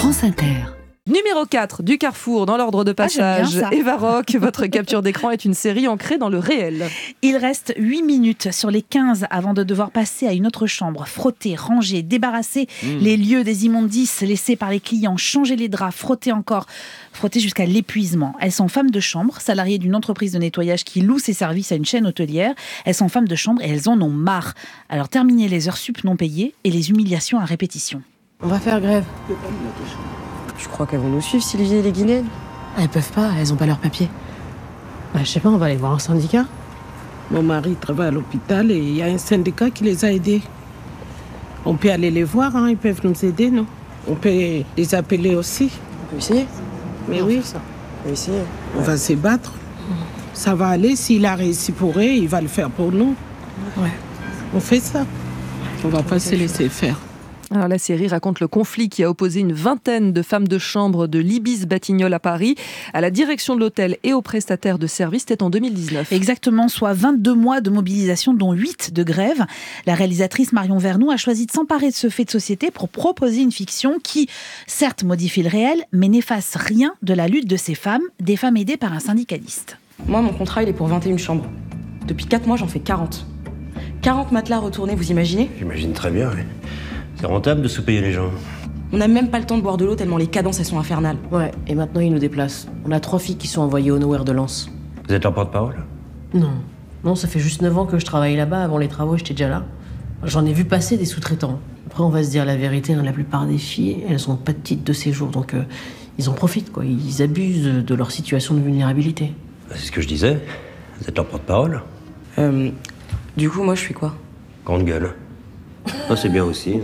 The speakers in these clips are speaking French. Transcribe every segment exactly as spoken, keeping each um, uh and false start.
France Inter. Numéro quatre du Carrefour, dans l'ordre de passage, ah, Eva Rock, votre capture d'écran est une série ancrée dans le réel. Il reste huit minutes sur les quinze avant de devoir passer à une autre chambre, frotter, ranger, débarrasser mmh. les lieux des immondices laissés par les clients, changer les draps, frotter encore, frotter jusqu'à l'épuisement. Elles sont femmes de chambre, salariées d'une entreprise de nettoyage qui loue ses services à une chaîne hôtelière. Elles sont femmes de chambre et elles en ont marre. Alors terminer les heures sup non payées et les humiliations à répétition. On va faire grève. Je crois qu'elles vont nous suivre, Sylvie et les Guinéennes. Elles peuvent pas, elles ont pas leur papier. Bah, je sais pas, on va aller voir un syndicat. Mon mari travaille à l'hôpital et il y a un syndicat qui les a aidés. On peut aller les voir, hein, ils peuvent nous aider, non? On peut les appeler aussi. On peut essayer. Mais on oui, ça. On va essayer. On va se battre. Mmh. Ça va aller, s'il a réussi pour eux, il va le faire pour nous. Ouais. On fait ça. On va pas se laisser faire. Alors, la série raconte le conflit qui a opposé une vingtaine de femmes de chambre de l'Ibis Batignolles à Paris à la direction de l'hôtel et aux prestataires de services. C'était en deux mille dix-neuf. Exactement, soit vingt-deux mois de mobilisation, dont huit de grève. La réalisatrice Marion Vernou a choisi de s'emparer de ce fait de société pour proposer une fiction qui, certes, modifie le réel, mais n'efface rien de la lutte de ces femmes, des femmes aidées par un syndicaliste. Moi, mon contrat, il est pour vingt et une chambres. Depuis quatre mois, j'en fais quarante. quarante matelas retournés, vous imaginez ? J'imagine très bien, oui. C'est rentable de sous-payer les gens. On n'a même pas le temps de boire de l'eau tellement les cadences elles sont infernales. Ouais, et maintenant ils nous déplacent. On a trois filles qui sont envoyées au Nowhere de Lens. Vous êtes leur porte-parole ? Non. Non, ça fait juste neuf ans que je travaille là-bas. Avant les travaux, j'étais déjà là. J'en ai vu passer des sous-traitants. Après, on va se dire la vérité, hein, la plupart des filles, elles ont pas de titre de séjour. Donc, euh, ils en profitent, quoi. Ils abusent de leur situation de vulnérabilité. C'est ce que je disais. Vous êtes leur porte-parole ? Euh... Du coup, moi, je suis quoi ? Grande gueule. Ah, c'est bien aussi.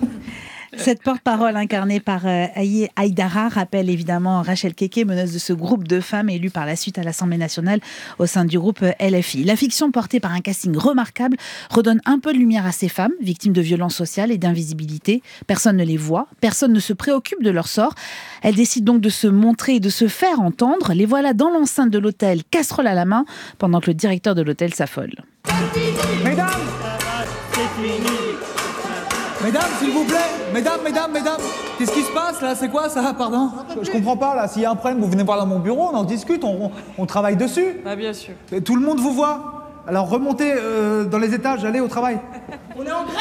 Cette porte-parole incarnée par euh, Aïe Aïdara rappelle évidemment Rachel Keke, meneuse de ce groupe de femmes élue par la suite à l'Assemblée nationale au sein du groupe L F I. La fiction, portée par un casting remarquable, redonne un peu de lumière à ces femmes, victimes de violences sociales et d'invisibilité. Personne ne les voit, personne ne se préoccupe de leur sort. Elles décident donc de se montrer et de se faire entendre. Les voilà dans l'enceinte de l'hôtel, casserole à la main, pendant que le directeur de l'hôtel s'affole. Mesdames, c'est fini. Mesdames, s'il vous plaît, mesdames, mesdames, mesdames, qu'est-ce qui se passe là? C'est quoi ça? Pardon? Je, je comprends pas là, s'il y a un problème, vous venez voir dans mon bureau, on en discute, on, on, on travaille dessus. Ah bien sûr. Et tout le monde vous voit. Alors remontez euh, dans les étages, allez au travail. On est en grève.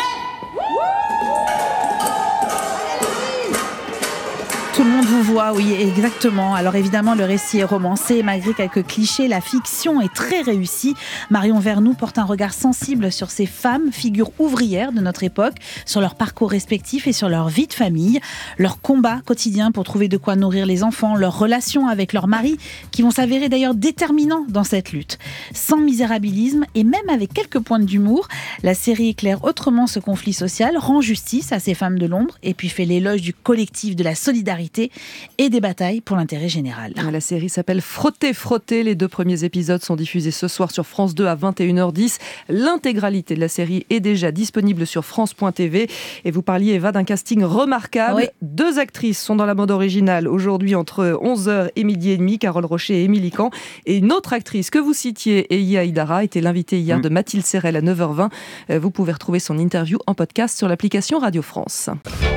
Tout le monde vous voit, oui, exactement. Alors évidemment, le récit est romancé, malgré quelques clichés, la fiction est très réussie. Marion Vernou porte un regard sensible sur ces femmes, figures ouvrières de notre époque, sur leur parcours respectif et sur leur vie de famille, leur combat quotidien pour trouver de quoi nourrir les enfants, leurs relations avec leurs maris, qui vont s'avérer d'ailleurs déterminants dans cette lutte. Sans misérabilisme et même avec quelques pointes d'humour, la série éclaire autrement ce conflit social, rend justice à ces femmes de l'ombre et puis fait l'éloge du collectif, de la solidarité et des batailles pour l'intérêt général. La série s'appelle Frotter, Frotter. Les deux premiers épisodes sont diffusés ce soir sur France deux à vingt et une heures dix. L'intégralité de la série est déjà disponible sur France point T V. Et vous parliez, Eva, d'un casting remarquable. Oui. Deux actrices sont dans la bande originale aujourd'hui entre onze heures et midi et demi, Carole Rocher et Émilie Camp. Et une autre actrice que vous citiez, Eya Aïdara, était l'invitée hier mmh. de Mathilde Serrel à neuf heures vingt. Vous pouvez retrouver son interview en podcast sur l'application Radio France.